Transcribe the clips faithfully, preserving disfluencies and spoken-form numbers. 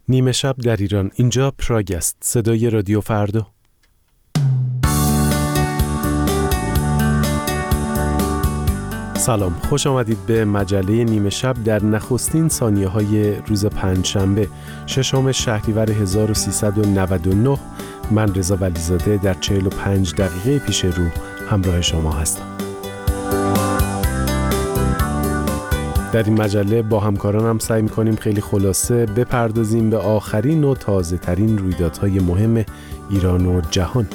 نیمه شب در ایران. اینجا پراگ است، صدای رادیو فردا. سلام، خوش آمدید به مجله نیمه شب در نخستین ثانیه های روز پنجشنبه ششم شهریور هزار و سیصد و نود و نه. من رضا ولیزاده در چهل و پنج دقیقه پیش رو همراه شما هستم. در این مجله با همکارانم سعی می‌کنیم خیلی خلاصه بپردازیم به آخرین و تازه ترین رویدادهای مهم ایران و جهان.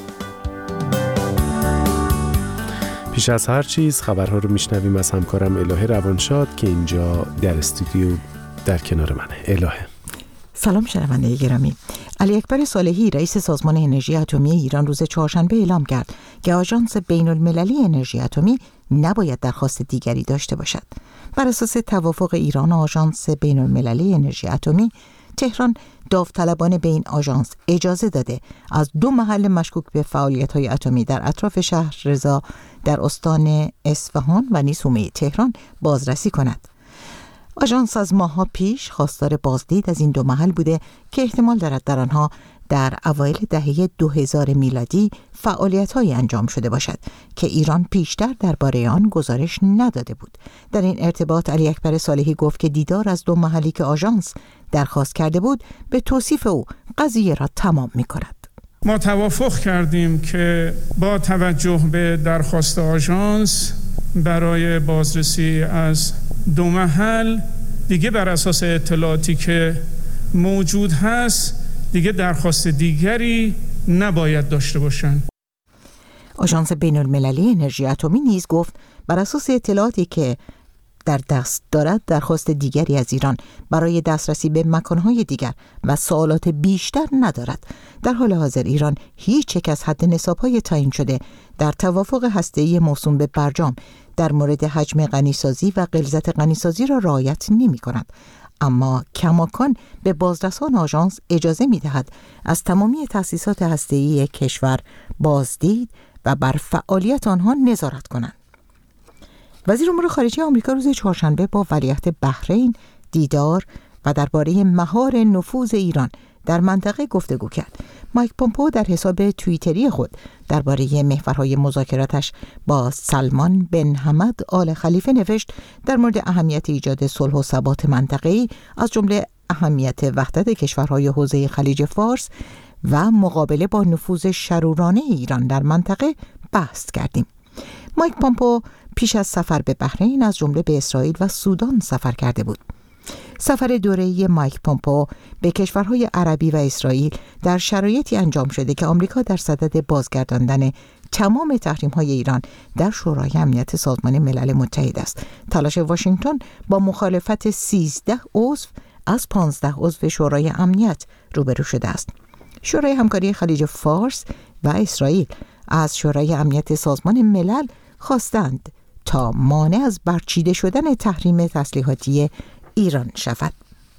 پیش از هر چیز خبرها رو میشنویم از همکارم الهه روانشاد که اینجا در استودیو در کنار منه. الهه. سلام شنونده گرامی. علی اکبر صالحی رئیس سازمان انرژی اتمی ایران روز چهارشنبه اعلام کرد که آژانس بین‌المللی انرژی اتمی نباید درخواست دیگری داشته باشد. بر اساس توافق ایران و آژانس بین‌المللی انرژی اتمی، تهران داوطلبانه به این آژانس اجازه داده از دو محل مشکوک به فعالیت‌های اتمی در اطراف شهر رضا در استان اصفهان و نیز حومه تهران بازرسی کند. آژانس از ماه‌ها پیش خواستار بازدید از این دو محل بوده که احتمال دارد در آنها در اوایل دهه دو هزار میلادی فعالیت‌هایی انجام شده باشد که ایران پیشتر درباره آن گزارش نداده بود. در این ارتباط علی اکبر صالحی گفت که دیدار از دو محلی که آژانس درخواست کرده بود به توصیف او قضیه را تمام می‌کند. ما توافق کردیم که با توجه به درخواست آژانس برای بازرسی از دو محل دیگه بر اساس اطلاعاتی که موجود هست دیگه درخواست دیگری نباید داشته باشند. آژانس بین‌المللی انرژی اتمی نیز گفت بر اساس اطلاعاتی که در دست دارد درخواست دیگری از ایران برای دسترسی به مکانهای دیگر و سوالات بیشتر ندارد. در حال حاضر ایران هیچ یک از حد نصاب‌های تعیین شده در توافق هسته‌ای موسوم به برجام در مورد حجم غنیسازی و غلظت غنیسازی را رعایت نمی‌کند. اما کماکان به بازرسان آژانس اجازه می‌دهد از تمامی تأسیسات هسته‌ای کشور بازدید و بر فعالیت آنها نظارت کنند. وزیر امور خارجه آمریکا روز چهارشنبه با ولیعهد بحرین دیدار و درباره مهار نفوذ ایران در منطقه گفتگو کرد. مایک پومپئو در حساب توییتری خود درباره محورهای مذاکراتش با سلمان بن حمد آل خلیفه نوشت در مورد اهمیت ایجاد صلح و ثبات منطقه‌ای از جمله اهمیت وحدت کشورهای حوزه خلیج فارس و مقابله با نفوذ شرورانه ایران در منطقه بحث کردیم. مایک پومپئو پیش از سفر به بحرین از جمله به اسرائیل و سودان سفر کرده بود. سفر دوره‌ای مایک پومپئو به کشورهای عربی و اسرائیل در شرایطی انجام شده که آمریکا در صدد بازگرداندن تمام تحریم‌های ایران در شورای امنیت سازمان ملل متحد است. تلاش واشنگتن با مخالفت سیزده عضو از پانزده عضو شورای امنیت روبرو شده است. شورای همکاری خلیج فارس و اسرائیل از شورای امنیت سازمان ملل خواستند تا مانع از برچیده شدن تحریم تسلیحاتی ایران شود.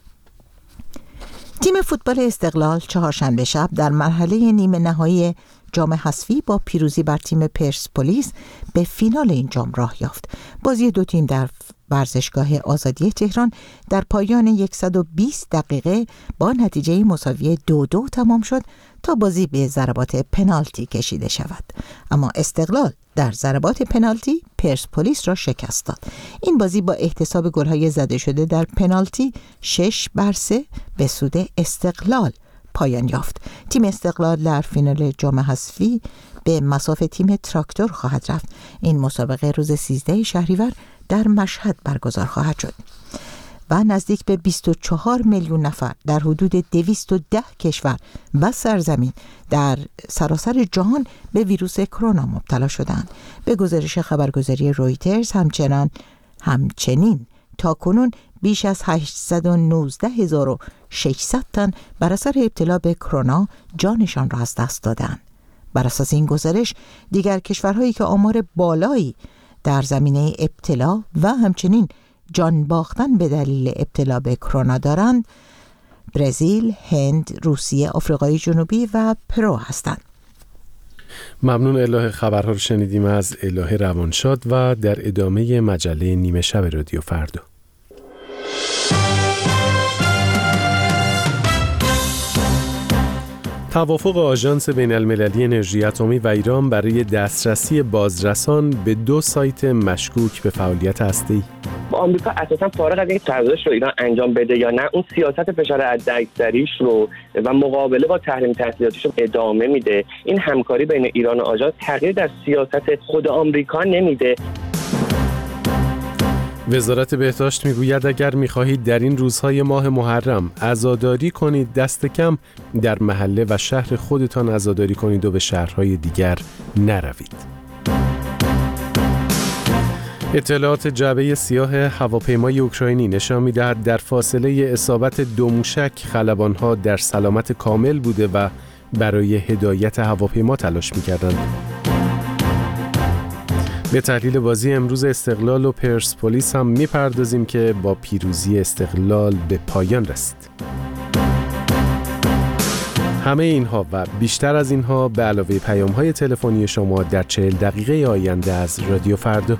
تیم فوتبال استقلال چهارشنبه شب در مرحله نیمه نهایی جام حذفی با پیروزی بر تیم پرسپولیس به فینال این جام راه یافت. بازی دو تیم در ورزشگاه آزادی تهران در پایان صد و بیست دقیقه با نتیجه مساوی دو دو تمام شد تا بازی به ضربات پنالتی کشیده شود. اما استقلال در ضربات پنالتی پرسپولیس را شکست داد. این بازی با احتساب گل‌های زده شده در پنالتی شش بر سه به سود استقلال پایان یافت. تیم استقلال در فینال جام حذفی به مصاف تیم تراکتور خواهد رفت. این مسابقه روز سیزده شهریور در مشهد برگزار خواهد شد و نزدیک به بیست و چهار میلیون نفر در حدود دویست و ده کشور و سرزمین در سراسر جهان به ویروس کرونا مبتلا شدند. به گزارش خبرگزاری رویترز همچنان همچنین تا کنون بیش از هشتصد و نوزده هزار و ششصد تن بر اثر ابتلا به کرونا جانشان را از دست دادند. بر اساس این گزارش دیگر کشورهایی که آمار بالایی در زمینه ابتلا و همچنین جان باختن به دلیل ابتلا به کرونا دارند برزیل، هند، روسیه، آفریقای جنوبی و پرو هستند. ممنون الهه. خبرها رو شنیدیم از الهه روانشاد و در ادامه مجله نیمه شب رادیو فردا. توافق آژانس بین‌المللی انرژی اتمی و ایران برای دسترسی بازرسان به دو سایت مشکوک به فعالیت هسته‌ای. آمریکا اساساً فارغ از اینکه قراردادش رو ایران انجام بده یا نه، اون سیاست فشار حداکثریش رو و مقابله با تحریم تحصیلاتیش رو ادامه میده. این همکاری بین ایران و آژانس تغییر در سیاست خود آمریکا نمیده. وزارت بهداشت میگوید اگر میخواهید در این روزهای ماه محرم عزاداری کنید، دست کم در محله و شهر خودتان عزاداری کنید و به شهرهای دیگر نروید. اطلاعات جعبه سیاه هواپیمای اوکراینی نشان می‌دهد در فاصله اصابت دو موشک خلبان‌ها در سلامت کامل بوده و برای هدایت هواپیما تلاش می‌کردند. به تحلیل بازی امروز استقلال و پرسپولیس هم می‌پردازیم که با پیروزی استقلال به پایان رسید. همه اینها و بیشتر از اینها به علاوه پیام‌های تلفنی شما در چهل دقیقه آینده از رادیو فردا.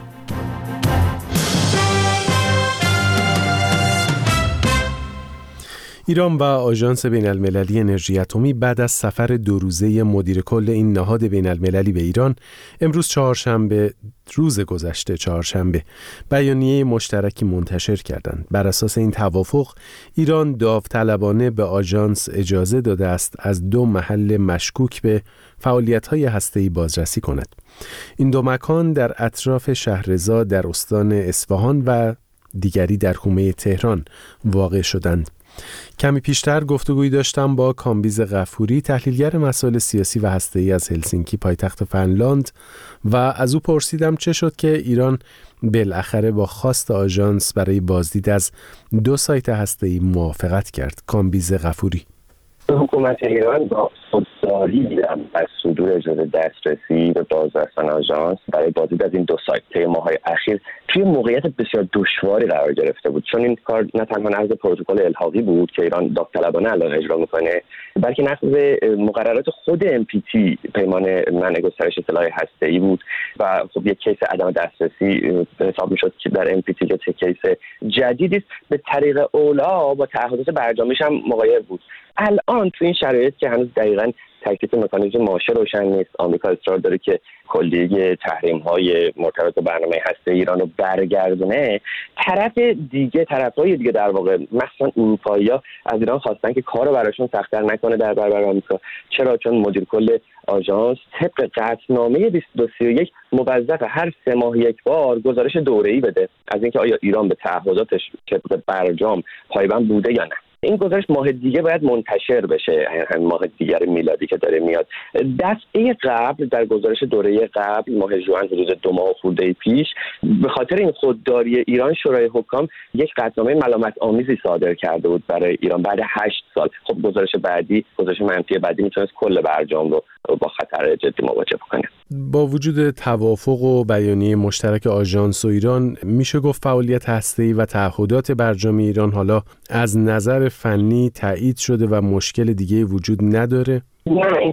ایران و آژانس بین‌المللی انرژی اتمی بعد از سفر دو روزه مدیر کل این نهاد بین‌المللی به ایران امروز چهارشنبه روز گذشته چهارشنبه بیانیه مشترکی منتشر کردند. بر اساس این توافق ایران داوطلبانه به آژانس اجازه داده است از دو محل مشکوک به فعالیت‌های هسته‌ای بازرسی کند. این دو مکان در اطراف شهرضا در استان اصفهان و دیگری در حومه تهران واقع شدند. کمی پیشتر گفتگویی داشتم با کامبیز غفوری، تحلیلگر مسائل سیاسی و هسته‌ای از هلسینکی پایتخت فنلاند، و از او پرسیدم چه شد که ایران بالاخره با خواست آژانس برای بازدید از دو سایت هسته‌ای موافقت کرد. کامبیز غفوری: حکومت ایران با خودداری از صدور اجازه دسترسی به بازرسان آژانس برای بازدید از این دو سایت طی ماه‌های اخیر توی موقعیت بسیار دشواری قرار گرفته بود، چون این کار نه تنها نقض پروتکل الحاقی بود که ایران داوطلبانه الان اجرا میکنه، بلکه نقض مقررات خود ام پی تی پیمان منع گسترش سلاح هسته‌ای بود و خب یک کیس عدم دسترسی حساب میشد که در ام پی تی که کیس جدیدی است، به طریق اولا با تعهدات برجامیش هم مغایر بود. الان تو این شرایط که هنوز دقیقاً تکلیف مکانیزم ماشه روشن نیست، آمریکا اصرار داره که کلیه تحریم‌های مرتبط با برنامه هسته ایران رو برگردونه، طرف دیگه طرف‌های دیگه در واقع مثلا اروپایی‌ها از ایران خواستن که کارو براشون سخت‌تر نکنه در برابر آمریکا. چرا؟ چون مدیر کل آژانس طبق قطعنامه بیست و دو سی و یک موظف هر سه ماه یک بار گزارش دوره‌ای بده از اینکه آیا ایران به تعهداتش طبق برجام پایبند بوده یا نه. این گزارش ماه دیگه باید منتشر بشه، همین ماه دیگر میلادی که داره میاد. دفعه قبل در گزارش دوره قبل ماه ژوئن حدود دو ماه خورده پیش به خاطر این خودداری ایران شورای حکام یک قطعنامه ملامت آمیزی صادر کرده بود برای ایران بعد هشت سال. خب گزارش بعدی، گزارش منفی بعدی میتونست کل برجام رو با خطر جدی مواجه کنه. با وجود توافق و بیانیه مشترک آژانس و ایران، میشه گفت فعالیت هسته‌ای و تعهدات برجام ایران حالا از نظر فنی تایید شده و مشکل دیگه وجود نداره؟ نه، این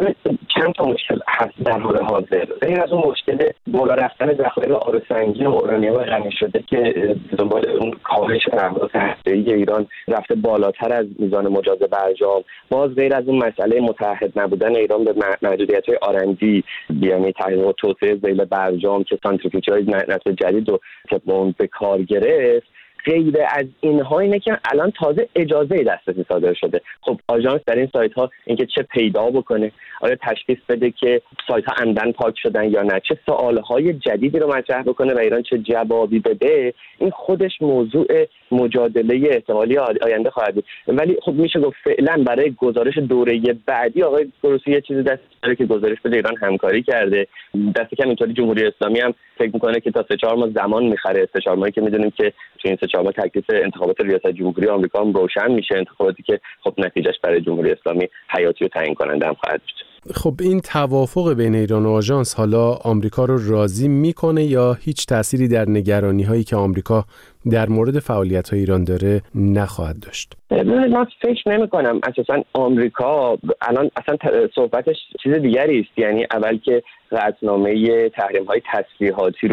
چند تا مشکل هست در حال حاضر. غیر از اون مشکل بالا رفتن ذخایر آروسنگی و اورانیوم غنی شده که دنبال اون کاهش تعهدات هسته‌ای ایران رفته بالاتر از میزان مجاز برجام، باز غیر از اون مسئله متعهد نبودن ایران به محدودیت‌های آرندی، یعنی تحقیق و توسعه ذیل برجام که سانتریفیوژهای نسل جدید رو طبق اون به کار گرفت، غیر از اینها اینه که الان تازه اجازه دسترسی صادر شده. خب آژانس در این سایت ها اینکه چه پیدا بکنه، آیا تشخیص بده که سایت ها عمدن پاک شدن یا نه، چه سوال های جدیدی رو مطرح بکنه و ایران چه جوابی بده، این خودش موضوع مجادله احتمالی آینده خواهد بود. ولی خب میشه گفت فعلا برای گزارش دوره بعدی آقای گروسی یه چیزی دست داره که گزارش بده ایران همکاری کرده. دست کم اینطوری جمهوری اسلامی هم فکر میکنه که تا سه چهار ماه زمان میخره. سه چهار ماهی که میدونیم که تو این سه چهار ماه تکلیف انتخابات ریاست جمهوری آمریکا هم روشن میشه، انتخاباتی که خب نتیجهش برای جمهوری اسلامی حیاتی و تعیین کننده هم خواهد بود. خب این توافق بین ایران و آژانس حالا آمریکا رو راضی میکنه یا هیچ تأثیری در نگرانی هایی که آمریکا در مورد فعالیت های ایران داره نخواهد داشت؟ من فکر نمی کنم. اساسا آمریکا الان اصلا صحبتش چیز دیگری است. یعنی اول که قطعنامه تحریم های تسلیحاتی رو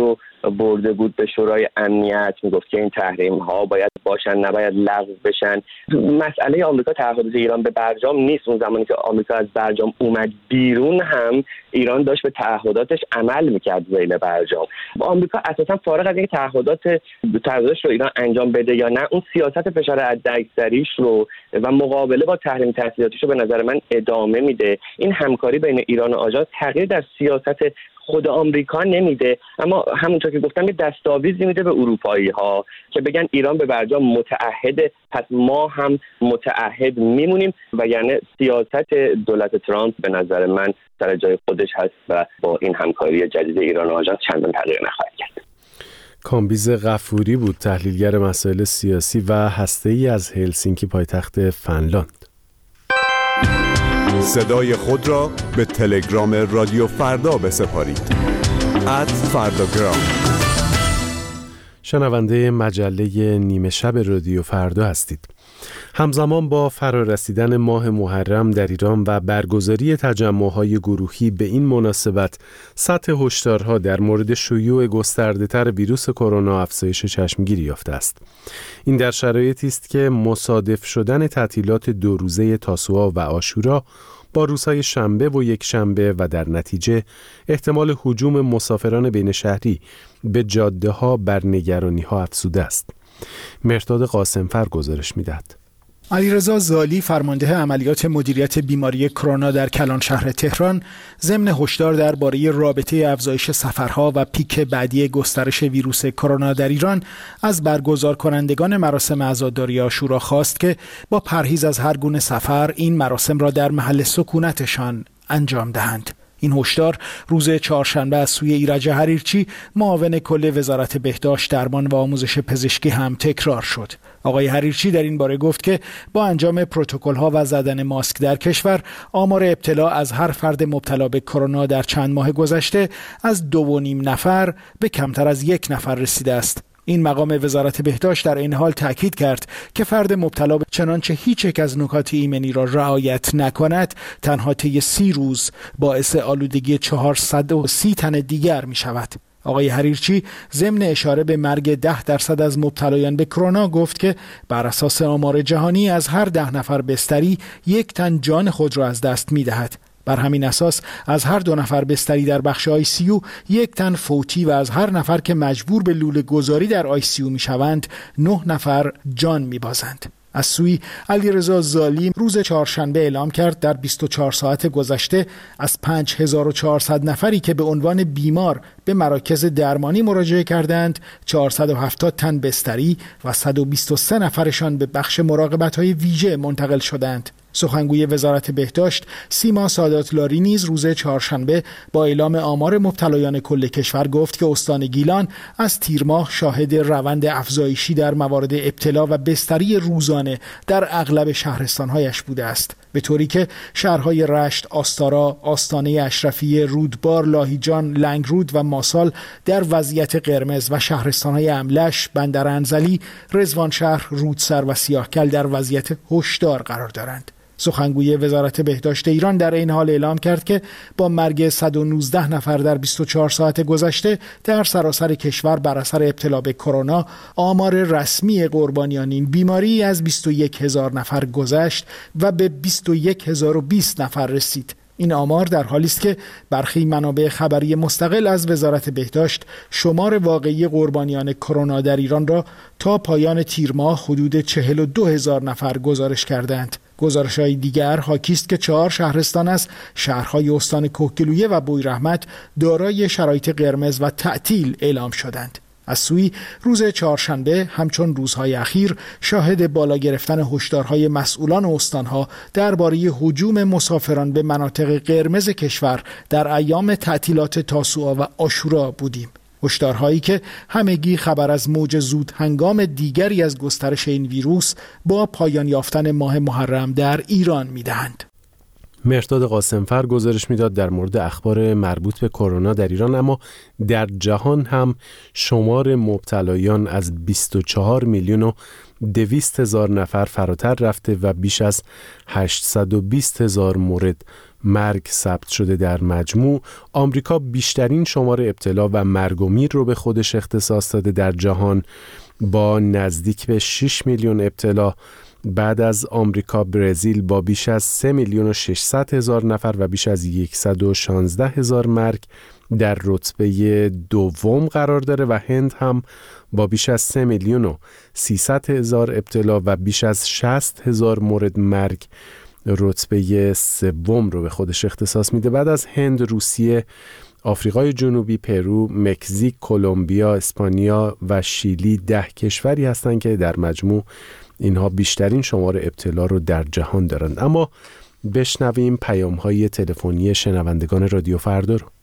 برده بود به شورای امنیت، میگفت که این تحریم ها باید باشن نباید لغو بشن. مسئله آمریکا تعهدات ایران به برجام نیست. اون زمانی که آمریکا از برجام اومد بیرون هم ایران داشت به تعهداتش عمل میکرد ذیل برجام. آمریکا اساسا فارغ از اینکه تعهدات تعهداتش رو ایران انجام بده یا نه، اون سیاست فشار حداکثریش رو و مقابله با تحریم تسلیحاتیش رو به نظر من ادامه میده. این همکاری بین ایران و آژانس تغییر در سیاست خود آمریکا نمیده، اما همونطور که گفتم یه دستاویزی میده به اروپایی ها که بگن ایران به برجام متعهده، پس ما هم متعهد میمونیم. و یعنی سیاست دولت ترامپ به نظر من سر جای خودش هست و با این همکاری جدید ایران و آژانس چندان تغییر نخواهد کرد. کامبیز غفوری بود، تحلیلگر مسائل سیاسی و هسته‌ای از هلسینکی پایتخت فنلاند. صدای خود را به تلگرام رادیو فردا بسپارید. ات فرداگرام. شنونده مجله نیمه شب رادیو فردا هستید. همزمان با فرارسیدن ماه محرم در ایران و برگزاری تجمع‌های گروهی به این مناسبت، سطح هشدارها در مورد شیوع گسترده‌تر ویروس کرونا افزایش چشمگیری یافته است. این در شرایطی است که مصادف شدن تعطیلات دو روزه تاسوعا و عاشورا با روزهای شنبه و یک شنبه و در نتیجه احتمال هجوم مسافران بین شهری به جاده ها بر نگرانی ها افزوده است. مرداد قاسمفر گزارش میدهد. علیرضا زالی، فرمانده عملیات مدیریت بیماری کرونا در کلان شهر تهران، ضمن هشدار درباره رابطه افزایش سفرها و پیک بعدی گسترش ویروس کرونا در ایران از برگزار کنندگان مراسم عزاداری عاشورا خواست که با پرهیز از هر گونه سفر این مراسم را در محل سکونتشان انجام دهند. این هشدار روز چهارشنبه از سوی ایرج حریرچی، معاون کل وزارت بهداشت، درمان و آموزش پزشکی هم تکرار شد. آقای حریرچی در این باره گفت که با انجام پروتکل‌ها و زدن ماسک در کشور، آمار ابتلا از هر فرد مبتلا به کرونا در چند ماه گذشته از دو و نیم نفر به کمتر از یک نفر رسیده است. این مقام وزارت بهداشت در این حال تاکید کرد که فرد مبتلا به چنانچه هیچ یک از نکات ایمنی را رعایت نکند، تنها طی سی روز باعث آلودگی چهارصد و سی تن دیگر می شود. آقای حریرچی ضمن اشاره به مرگ ده درصد از مبتلایان به کرونا گفت که بر اساس آمار جهانی از هر ده نفر بستری یک تن جان خود را از دست می دهد. بر همین اساس از هر دو نفر بستری در بخش آی سی یو یک تن فوتی و از هر نفر که مجبور به لوله گذاری در آی سی یو می شوند نه نفر جان می بازند. از سوی علیرضا زالی روز چهارشنبه اعلام کرد در بیست و چهار ساعت گذشته از پنج هزار و چهارصد نفری که به عنوان بیمار به مراکز درمانی مراجعه کردند، چهارصد و هفتاد تن بستری و صد و بیست و سه نفرشان به بخش مراقبت‌های ویژه منتقل شدند. سخنگوی وزارت بهداشت سیما ساداتلاری نیز روز چهارشنبه با اعلام آمار مبتلایان کل کشور گفت که استان گیلان از تیر ماه شاهد روند افزایشی در موارد ابتلا و بستری روزانه در اغلب شهرستان‌هایش بوده است، به طوری که شهرهای رشت، آستارا، آستانه اشرفیه، رودبار، لاهیجان، لنگرود و ماسال در وضعیت قرمز و شهرستان‌های املش، بندرانزلی، رضوانشهر، رودسر و سیاهکل در وضعیت هشدار قرار دارند. سخنگوی وزارت بهداشت ایران در این حال اعلام کرد که با مرگ صد و نوزده نفر در بیست و چهار ساعت گذشته در سراسر کشور بر اثر ابتلا به کرونا، آمار رسمی قربانیان این بیماری از بیست و یک هزار نفر گذشت و به بیست و یک هزار و بیست نفر رسید. این آمار در حالی است که برخی منابع خبری مستقل از وزارت بهداشت شمار واقعی قربانیان کرونا در ایران را تا پایان تیر ماه حدود چهل و دو هزار نفر گزارش کردند. گزارش‌های دیگر حاکی است که چهار شهرستان از شهرهای استان کوهگیلویه و بویراحمد دارای شرایط قرمز و تعطیل اعلام شدند. از سوی روز چهارشنبه همچون روزهای اخیر شاهد بالا گرفتن هشدارهای مسئولان استانها درباره هجوم مسافران به مناطق قرمز کشور در ایام تعطیلات تاسوعا و عاشورا بودیم. هشدارهایی که همگی خبر از موج زود هنگام دیگری از گسترش این ویروس با پایان یافتن ماه محرم در ایران می‌دهند. مرداد قاسمفر گزارش میداد در مورد اخبار مربوط به کرونا در ایران، اما در جهان هم شمار مبتلایان از بیست و چهار میلیون و دویست هزار نفر فراتر رفته و بیش از هشتصد و بیست هزار مورد مرگ ثبت شده. در مجموع آمریکا بیشترین شمار ابتلا و مرگ و میر رو به خودش اختصاص داده در جهان با نزدیک به شش میلیون ابتلا. بعد از آمریکا برزیل با بیش از سه میلیون و ششصد هزار نفر و بیش از صد و شانزده هزار مرگ در رتبه دوم قرار داره و هند هم با بیش از سه میلیون و سیصد هزار ابتلا و بیش از شصت هزار مورد مرگ رتبه سوم رو به خودش اختصاص میده. بعد از هند، روسیه، آفریقای جنوبی، پرو، مکزیک، کلمبیا، اسپانیا و شیلی ده کشوری هستند که در مجموع اینها بیشترین شمار ابتلا رو در جهان دارند. اما بشنویم پیام‌های تلفنی شنوندگان رادیو فردا رو.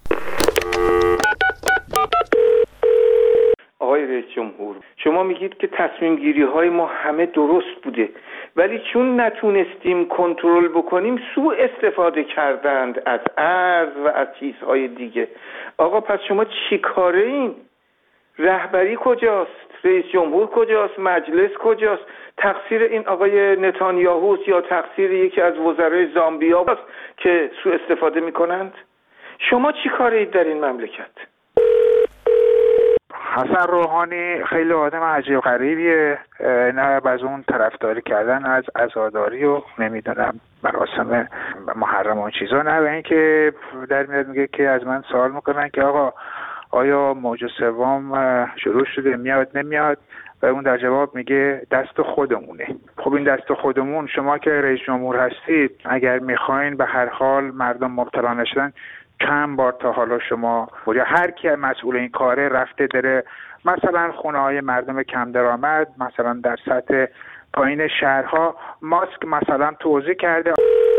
آقای رئیس جمهور، شما میگید که تصمیم گیری های ما همه درست بوده، ولی چون نتونستیم کنترل بکنیم سوء استفاده کردند از ارز و از چیزهای دیگه. آقا پس شما چی کاره این؟ رهبری کجاست؟ رئیس جمهور کجاست؟ مجلس کجاست؟ تقصیر این آقای نتانیاهوست یا تقصیر یکی از وزرای زامبیا است که سوء استفاده میکنند؟ شما چی کاره اید در این مملکت؟ حسن روحانی خیلی آدم عجیب غریبیه، نه از اون طرفداری کردن از عزاداری و نمیدونم مراسم محرم و چیزا، نه به این که در میاد میگه که از من سوال میکنن که آقا آیا موج سوم شروع شده، میاد نمیاد، و اون در جواب میگه دست خودمونه. خب این دست خودمون، شما که رئیس جمهور هستید اگر میخواین به هر حال مردم مبتلا نشدن، چند بار تا حالا شما یا هر کی مسئول این کاره رفته داره مثلا خونه های مردم کم درآمد، مثلا در سطح پایین شهرها ماسک مثلا توزیع کرده؟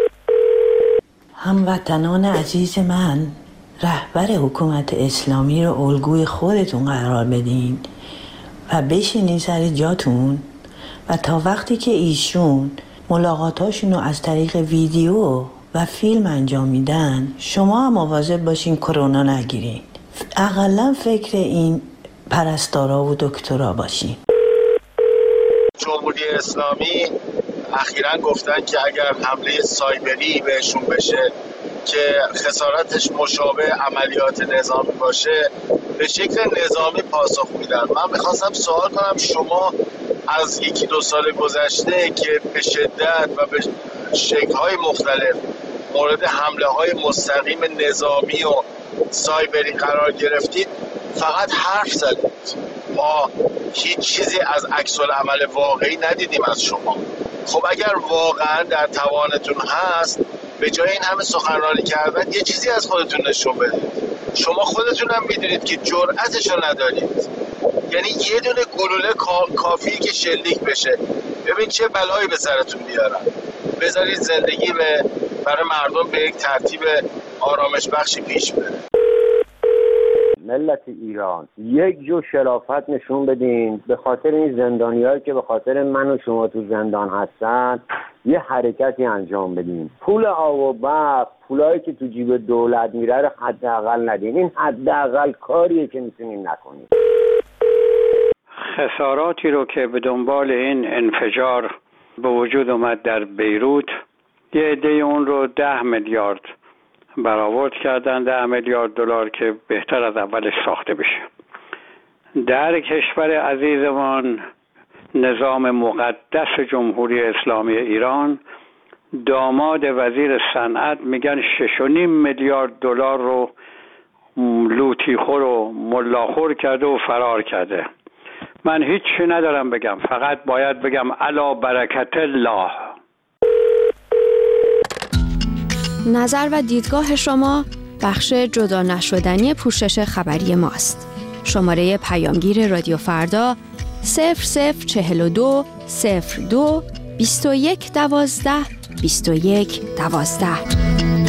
هموطنان عزیز من، رهبر حکومت اسلامی رو الگوی خودتون قرار بدین و بشینین سر جاتون و تا وقتی که ایشون ملاقاتاشون رو از طریق ویدیو و فیلم انجام میدن شما هم مواظب باشین کرونا نگیرین. اقلا فکر این پرستارا و دکترا باشین. جمهوری اسلامی اخیراً گفتن که اگر حمله سایبری بهشون بشه که خسارتش مشابه عملیات نظامی باشه به شکل نظامی پاسخ میدن. من میخواستم سوال کنم شما از یکی دو سال گذشته که به شدت و به شکل‌های مختلف مورد حمله های مستقیم نظامی و سایبری قرار گرفتید، فقط حرف زدید، ما هیچ چیزی از عکس العمل واقعی ندیدیم از شما. خب اگر واقعا در توانتون هست به جای این همه سخنرانی کردن یه چیزی از خودتون نشون بدید. شما خودتون هم میدونید که جرأتشو ندارید، یعنی یه دونه گلوله کافیه که شلیک بشه. ببین چه بلایی به سرتون بیارن. بذارید زندگی به برای مردم به یک ترتیب آرامش بخشی پیش بره. ملت ایران یک جو شرافت نشون بدین، به خاطر این زندانیایی که به خاطر من و شما تو زندان هستن یه حرکتی انجام بدین. پول آب و برق، پولایی که تو جیب دولت میره رو حداقل ندین. این حداقل کاریه که میتونین نکنین. خساراتی رو که به دنبال این انفجار به وجود اومد در بیروت، یه عده اون رو ده میلیارد برآورد کردن، ده میلیارد دلار که بهتر از اولش ساخته بشه. در کشور عزیزمان نظام مقدس جمهوری اسلامی ایران، داماد وزیر صنعت میگن شش و نیم میلیارد دلار رو لوتیخور و ملاخور کرده و فرار کرده. من هیچی ندارم بگم، فقط باید بگم علی برکت الله. نظر و دیدگاه شما بخش جدا نشدنی پوشش خبری ماست. شماره پیامگیر رادیو فردا صفر صفر چهل و دو صفر دو بیست و یک دوازده بیست و یک دوازده.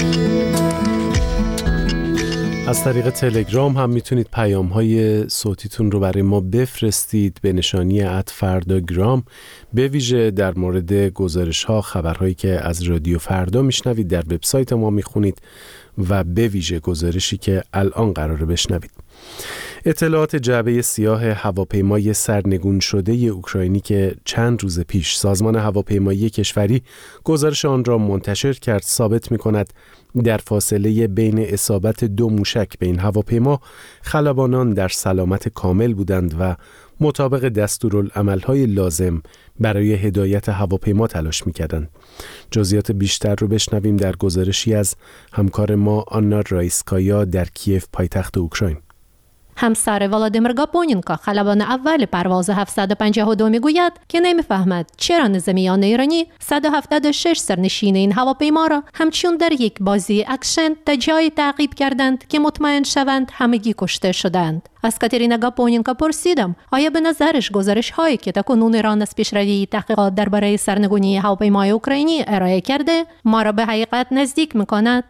از طریق تلگرام هم میتونید پیام‌های صوتیتون رو برای ما بفرستید به نشانی ات فرداگرام، به ویژه در مورد گزارش‌ها، خبرهایی که از رادیو فردا میشنوید در وبسایت ما میخونید و به ویژه گزارشی که الان قراره بشنوید. اطلاعات جعبه سیاه هواپیمای سرنگون شده اوکراینی که چند روز پیش سازمان هواپیمایی کشوری گزارش آن را منتشر کرد ثابت می‌کند در فاصله بین اصابت دو موشک به این هواپیما خلبانان در سلامت کامل بودند و مطابق دستورالعمل‌های لازم برای هدایت هواپیما تلاش می‌کردند. جزئیات بیشتر رو بشنویم در گزارشی از همکار ما آنا رایسکایا در کیف پایتخت اوکراین. همسر ولادیمیر گاپونینکا خلبان اول پرواز هفتصد و پنجاه و دو میگوید که نمیفهمد چرا نظامیان ایرانی صد و هفتاد و شش سرنشین این هواپیما را همچون در یک بازی اکشن تا جایی تعقیب کردند که مطمئن شوند همگی کشته شدند. از کاترینا گاپونینکا پرسیدم آیا به نظرش گزارش هایی که تاکنون ایران از پیشروی تحقیقات درباره سرنگونی هواپیمای اوکراینی ارائه کرده ما را به حقیقت نزدیک میکند؟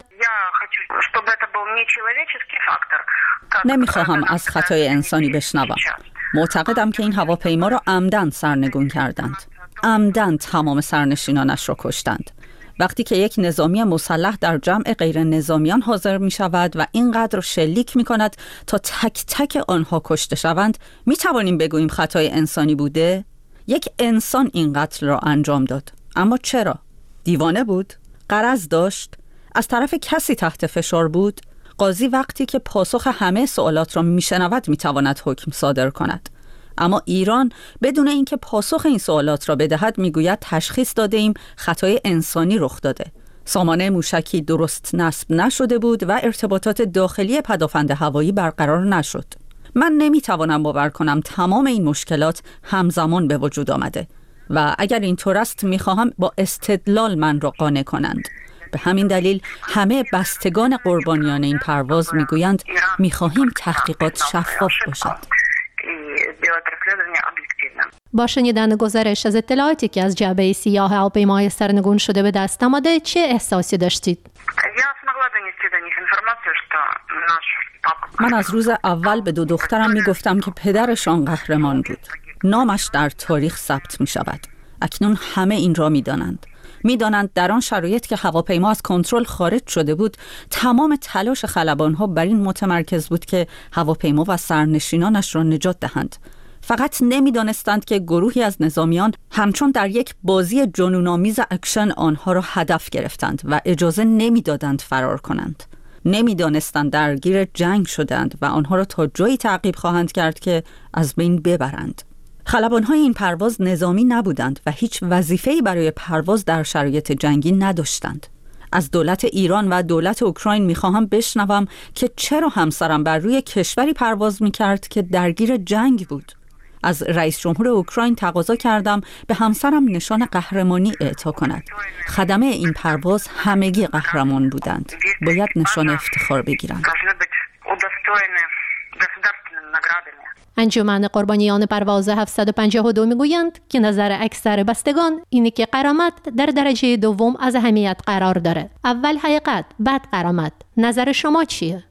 نمیخواهم از خطای انسانی بشنوم. معتقدم که این هواپیما را عمدن سرنگون کردند. عمدن تمام سرنشینانش را کشتند. وقتی که یک نظامی مسلح در جمع غیر نظامیان حاضر می شود و اینقدر شلیک می کند تا تک تک آنها کشته شوند، می توانیم بگوییم خطای انسانی بوده؟ یک انسان این قتل را انجام داد. اما چرا؟ دیوانه بود؟ غرض داشت؟ از طرف کسی تحت فشار بود؟ قاضی وقتی که پاسخ همه سوالات را میشنود میتواند حکم صادر کند. اما ایران بدون اینکه پاسخ این سوالات را بدهد میگوید تشخیص داده ایم خطای انسانی رخ داده. سامانه موشکی درست نصب نشده بود و ارتباطات داخلی پدافند هوایی برقرار نشد. من نمیتوانم باور کنم تمام این مشکلات همزمان به وجود آمده و اگر اینطور است میخواهم با استدلال من را قانع کنند. به همین دلیل همه بستگان قربانیان این پرواز میگویند میخواهیم تحقیقات شفاف باشد. با شنیدن گزارش از اطلاعاتی که از جعبه سیاه هواپیمای سرنگون شده به دست آمده چه احساسی داشتید؟ من از روز اول به دو دخترم میگفتم که پدرشان قهرمان بود. نامش در تاریخ ثبت می شود. اکنون همه این را می دانند. می دانند در آن شرایط که هواپیما از کنترل خارج شده بود، تمام تلاش خلبانها بر این متمرکز بود که هواپیما و سرنشینانش را نجات دهند. فقط نمی دانستند که گروهی از نظامیان همچون در یک بازی جنون‌آمیز اکشن آنها را هدف گرفتند و اجازه نمی دادند فرار کنند. نمی دانستند درگیر جنگ شدند و آنها را تا جایی تعقیب خواهند کرد که از بین ببرند. خلبان‌های این پرواز نظامی نبودند و هیچ وظیفه‌ای برای پرواز در شرایط جنگی نداشتند. از دولت ایران و دولت اوکراین می‌خواهم بشنوم که چرا همسرم بر روی کشوری پرواز می‌کرد که درگیر جنگ بود. از رئیس جمهور اوکراین تقاضا کردم به همسرم نشان قهرمانی اعطا کند. خدمه این پرواز همگی قهرمان بودند. باید نشان افتخار بگیرند. انجمن قربانیان پرواز هفتصد و پنجاه و دو میگویند که نظر اکثر بستگان اینه که غرامت در درجه دوم از اهمیت قرار داره. اول حقیقت، بعد غرامت. نظر شما چیه؟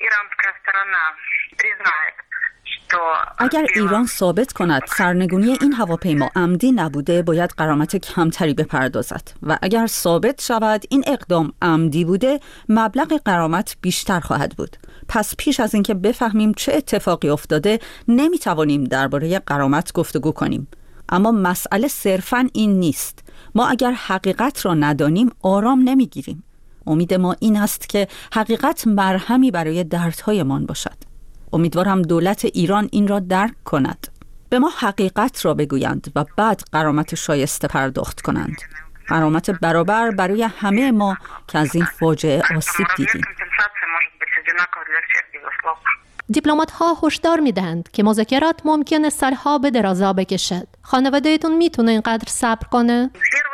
اگر ایران ثابت کند سرنگونی این هواپیما عمدی نبوده، باید غرامت کمتری بپردازد و اگر ثابت شود این اقدام عمدی بوده، مبلغ غرامت بیشتر خواهد بود. پس پیش از اینکه بفهمیم چه اتفاقی افتاده، نمیتوانیم درباره غرامت گفتگو کنیم. اما مسئله صرفاً این نیست. ما اگر حقیقت را ندانیم آرام نمیگیریم. امید ما این است که حقیقت مرهمی برای دردهایمان باشد. امیدوارم دولت ایران این را درک کند. به ما حقیقت را بگویند و بعد غرامت شایسته پرداخت کنند. غرامت برابر برای همه ما که از این فاجعه آسیب دیدیم. دیپلمات ها هشدار میدهند که مذاکرات ممکنه سالها به درازا بکشد. خانوادهتون میتونه اینقدر صبر کنه؟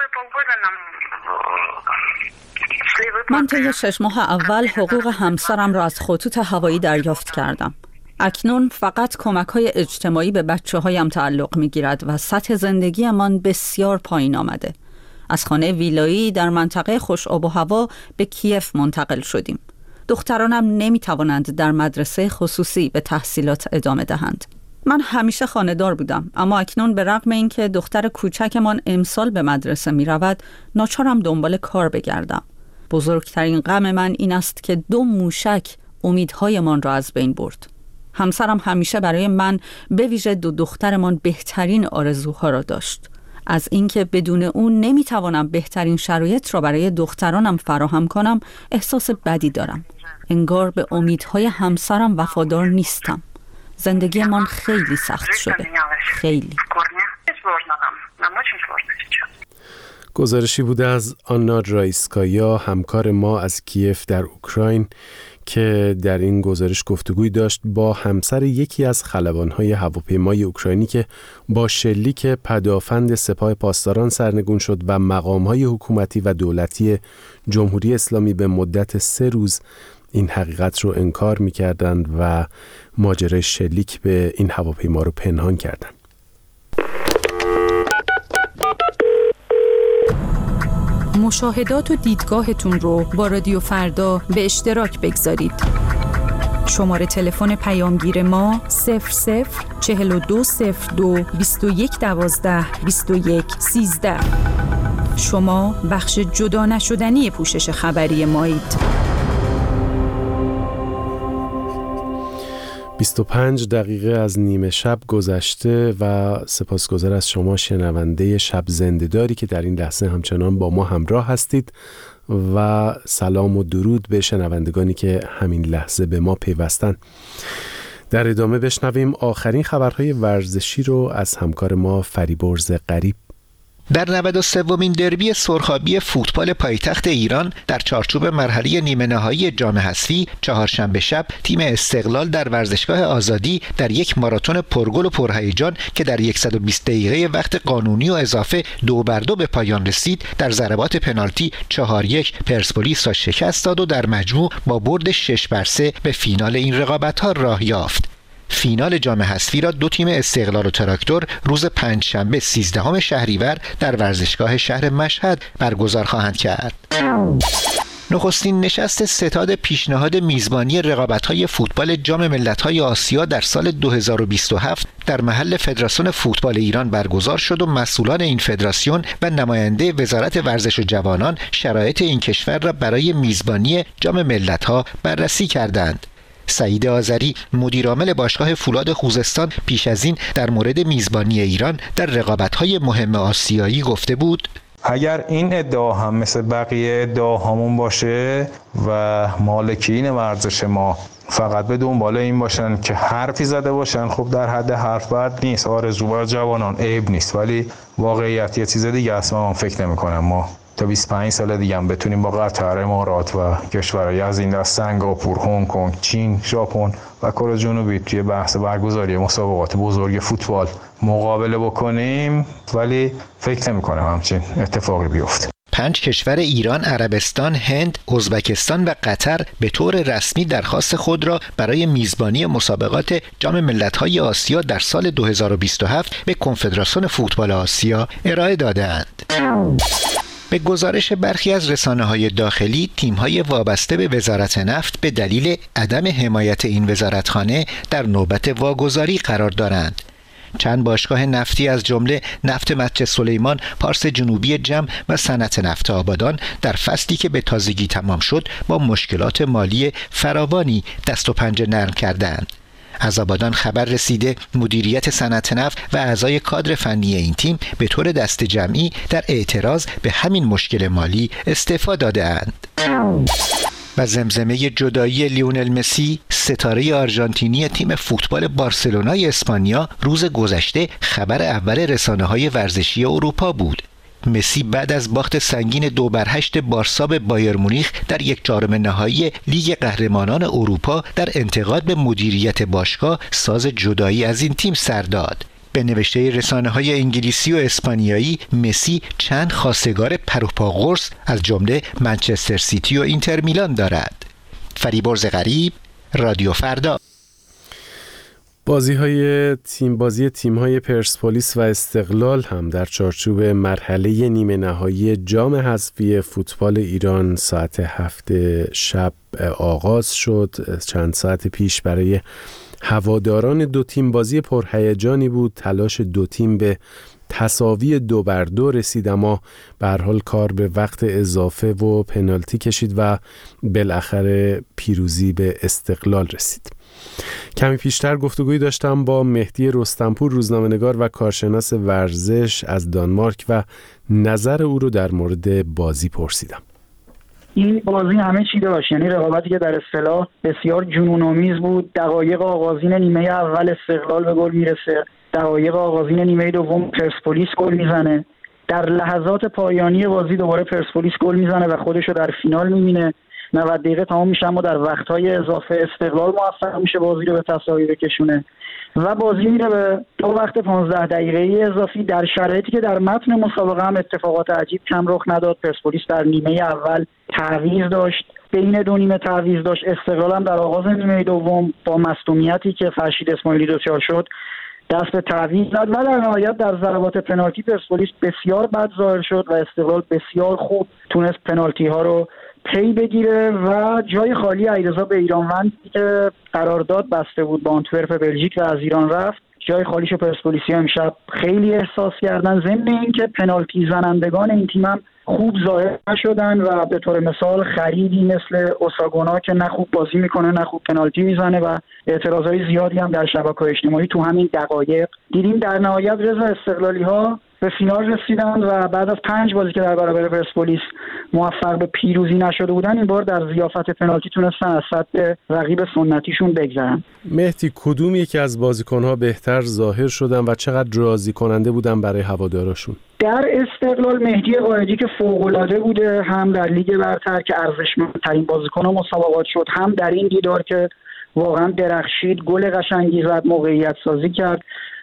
من طی شش ماه اول حقوق همسرم را از خطوط هوایی دریافت کردم. اکنون فقط کمک‌های اجتماعی به بچه‌هایم تعلق می‌گیرد و سطح زندگیمان بسیار پایین آمده. از خانه ویلایی در منطقه خوش آب و هوا به کیف منتقل شدیم. دخترانم نمی‌توانند در مدرسه خصوصی به تحصیلات ادامه دهند. من همیشه خانه‌دار بودم، اما اکنون به رغم اینکه دختر کوچکمان امسال به مدرسه می‌رود، ناچارم دنبال کار بگردم. بزرگترین غم من این است که دو موشک امیدهایمان را از بین برد. همسرم همیشه برای من به ویژه دو دخترمان بهترین آرزوها را داشت. از اینکه بدون اون نمیتوانم بهترین شرایط را برای دخترانم فراهم کنم احساس بدی دارم. انگار به امیدهای همسرم وفادار نیستم. زندگیمان خیلی سخت شده. خیلی. گزارشی بوده از آنا رایسکایا، همکار ما از کیف در اوکراین، که در این گزارش گفتگوی داشت با همسر یکی از خلبان‌های هواپیمای اوکراینی که با شلیک پدافند سپاه پاسداران سرنگون شد و مقام‌های حکومتی و دولتی جمهوری اسلامی به مدت سه روز این حقیقت رو انکار می‌کردند و ماجرای شلیک به این هواپیما رو پنهان کردند. مشاهدات و دیدگاهتون رو با رادیو فردا به اشتراک بگذارید. شماره تلفن پیامگیر ما صفر صفر چهل و دو صفر دو بیست و یک دوازده بیست و یک سیزده. شما بخش جدا نشدنی پوشش خبری مایید. بیست و پنج دقیقه از نیمه شب گذشته و سپاسگزار از شما شنونده شب زنده‌داری که در این لحظه همچنان با ما همراه هستید و سلام و درود به شنوندگانی که همین لحظه به ما پیوستن. در ادامه بشنویم آخرین خبرهای ورزشی رو از همکار ما فریبرز غریب. در نود و سومین دربی سرخابی فوتبال پایتخت ایران در چارچوب مرحله نیمه نهایی جام حذفی چهارشنبه شب تیم استقلال در ورزشگاه آزادی در یک ماراتون پرگل و پرهیجان که در صد و بیست دقیقه وقت قانونی و اضافه دو بر دو به پایان رسید در ضربات پنالتی چهار یک پرسپولیس را شکست داد و در مجموع با برد شش بر سه به فینال این رقابت‌ها راه یافت. فینال جام حذفی را دو تیم استقلال و تراکتور روز پنجشنبه سیزدهم شهریور در ورزشگاه شهر مشهد برگزار خواهند کرد. نخستین نشست ستاد پیشنهاد میزبانی رقابت‌های فوتبال جام ملت‌های آسیا در سال دو هزار و بیست و هفت در محل فدراسیون فوتبال ایران برگزار شد و مسئولان این فدراسیون و نماینده وزارت ورزش و جوانان شرایط این کشور را برای میزبانی جام ملت‌ها بررسی کردند. سعید آذری مدیرعامل باشگاه فولاد خوزستان پیش از این در مورد میزبانی ایران در رقابت‌های مهم آسیایی گفته بود: اگر این ادعا هم مثل بقیه ادعاهامون باشه و مالکین ورزش ما فقط به دنبال این باشن که حرفی زده باشن، خب در حد حرف بد نیست، آرزو بر جوانان عیب نیست، ولی واقعیت یه چیز دیگه است. من فکر نمی کنم ما تا بیست و پنج سال دیگه هم بتونیم با قطر، امارات و کشورهای از این دست سنگاپور، هنگ کنگ، چین، ژاپن و کره جنوبی توی بحث برگزاری مسابقات بزرگ فوتبال مقابله بکنیم، ولی فکر نمی‌کنم همچین اتفاقی بیفته. پنج کشور ایران، عربستان، هند، ازبکستان و قطر به طور رسمی درخواست خود را برای میزبانی مسابقات جام ملت‌های آسیا در سال دو هزار و بیست و هفت به کنفدراسیون فوتبال آسیا ارائه داده‌اند. به گزارش برخی از رسانه‌های داخلی، تیم‌های وابسته به وزارت نفت به دلیل عدم حمایت این وزارتخانه در نوبت واگذاری قرار دارند. چند باشگاه نفتی از جمله نفت مسجد سلیمان، پارس جنوبی جم و صنعت نفت آبادان در فصلی که به تازگی تمام شد با مشکلات مالی فراوانی دست و پنجه نرم کردند. از آبادان خبر رسیده مدیریت صنعت نفت و اعضای کادر فنی این تیم به طور دست جمعی در اعتراض به همین مشکل مالی استعفا داده‌اند. و زمزمه جدایی لیونل مسی، ستاره آرژانتینی تیم فوتبال بارسلونای اسپانیا، روز گذشته خبر اول رسانه‌های ورزشی اروپا بود. مسی بعد از باخت سنگین دو بر هشت بارسا به بایر مونیخ در یک چهارم نهایی لیگ قهرمانان اروپا در انتقاد به مدیریت باشگاه ساز جدایی از این تیم سر داد. به نوشته رسانه‌های انگلیسی و اسپانیایی، مسی چند خواستگار پروپا قرص از جمله منچستر سیتی و اینتر میلان دارد. فریبرز غریب، رادیو فردا. بازی های تیم بازی تیم های پرسپولیس و استقلال هم در چارچوب مرحله نیمه نهایی جام حذفی فوتبال ایران ساعت هفت شب آغاز شد. چند ساعت پیش برای هواداران دو تیم بازی پرهیجانی بود. تلاش دو تیم به تساوی دو بر دو رسید، اما به هر حال کار به وقت اضافه و پنالتی کشید و بالاخره پیروزی به استقلال رسید. کمی پیشتر گفتگویی داشتم با مهدی رستمپور، روزنامه‌نگار و کارشناس ورزش از دانمارک و نظر او رو در مورد بازی پرسیدم. این بازی همه چی داشت، یعنی رقابتی که در اصطلاح بسیار جنون‌آمیز بود. دقایق آغازین نیمه اول استقلال به گل میرسه، دقایق آغازین نیمه دوم پرسپولیس گل میزنه، در لحظات پایانی بازی دوباره پرسپولیس گل میزنه و خودش رو در فینال میبینه. نود دقیقه تمام میشه اما در وقت‌های اضافه استقلال موفق میشه بازی رو به تساوی بکشونه و بازی میره به دو وقت پانزده دقیقه‌ای اضافی در شرایطی که در متن مسابقه هم اتفاقات عجیب کم رخ نداد. پرسپولیس در نیمه اول تعویض داشت، بین دو نیمه تعویض داشت. استقلال هم در آغاز نیمه دوم با مصدومیتی که فرشید اسماعیلی دچار شد دست به تعویض زد و در نهایت در ضربات پنالتی پرسپولیس بسیار بد ظاهر شد و استقلال بسیار خوب تونست پنالتی ها رو پی بگیره و جای خالی علیرضا بیرانوند که قرارداد بسته بود با آنتورپ بلژیک و از ایران رفت، جای خالیشو پرسپولیسی امشب خیلی احساس کردن. ضمن اینکه پنالتی زنندگان این تیم هم خوب ظاهر نشدن و به طور مثال خریدی مثل اوساگونا که نه خوب بازی میکنه نه خوب پنالتی میزنه و اعتراضای زیادی هم در شبکه‌های اجتماعی تو همین دقایق دیدیم. در نهایت رضا استقلالی ها به فینال رسیدن و بعد از پنج بازی که در برابر پرسپولیس موفق به پیروزی نشده بودن، این بار در ضیافت پنالتی تونستن از سطح رقیب سنتیشون بگذرن. مهدی، کدوم یکی از بازیکن‌ها بهتر ظاهر شدن و چقدر راضی کننده بودن برای هوادارشون؟ در استقلال مهدی قائدی که فوق‌العاده بوده، هم در لیگ برتر که ارزشمندترین بازیکن مسابقات شد، هم در این دیدار که واقعا درخشید، گل قشنگی زد، موقعیت سازی کرد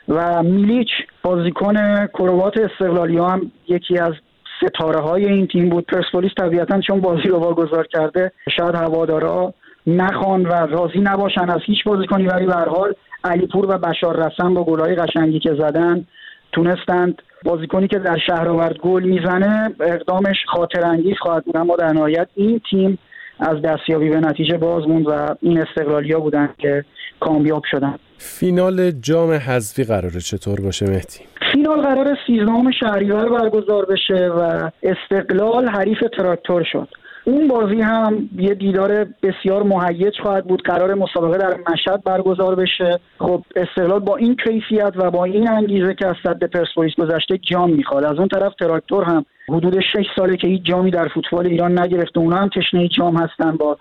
و میلیچ بازیکن کروات استقلالی هم یکی از ستاره های این تیم بود. پرسپولیس طبیعتاً چون بازی رو واگذار کرده شاید هوادارا نخوان و راضی نباشن از هیچ بازیکنی، ولی به هر حال علیپور و بشار رسن با گل‌های قشنگی که زدن تونستند بازیکنی که در شهرآورد گل میزنه اقدامش خاطر انگیز خواهد بود، اما در نهایت این تیم از دستیابی به نتیجه باز موند و این استقلالیا بودن که کامیاب شدن. فینال جام حذفی قراره چطور باشه مهدی؟ فینال قراره سیزدهم شهریور برگزار بشه و استقلال حریف تراکتور شد. اون بازی هم یه دیدار بسیار مهیج خواهد بود. قرار مسابقه در مشهد برگزار بشه. خب استقلال با این کیفیت و با این انگیزه که از صد پرسپولیس گذشته جام میخواد. از اون طرف تراکتور هم حدود شش ساله که هیچ جامی در فوتبال ایران نگرفته، اونا هم تشنه جام هستن با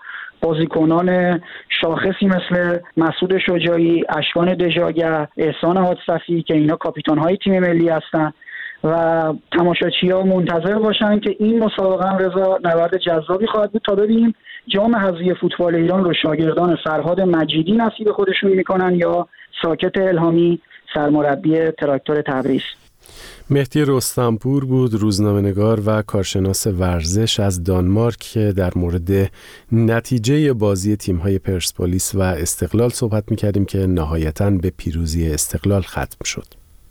بازیکنان شاخصی مثل مسعود شجاعی، اشکان دژاگه، احسان حادثفی که اینا کاپیتان‌های تیم ملی هستن و تماشاچی‌ها منتظر باشن که این مسابقه هم رضا نبرد جذابی خواهد بود تا ببینیم جام حذفی فوتبال ایران رو شاگردان فرهاد مجیدی نصیب خودشون میکنن یا ساکت الهامی سرمربی تراکتور تبریز. مهدی رستمپور بود، روزنامه‌نگار و کارشناس ورزش از دانمارک که در مورد نتیجه بازی تیم‌های پرسپولیس و استقلال صحبت می‌کردیم که نهایتاً به پیروزی استقلال ختم شد.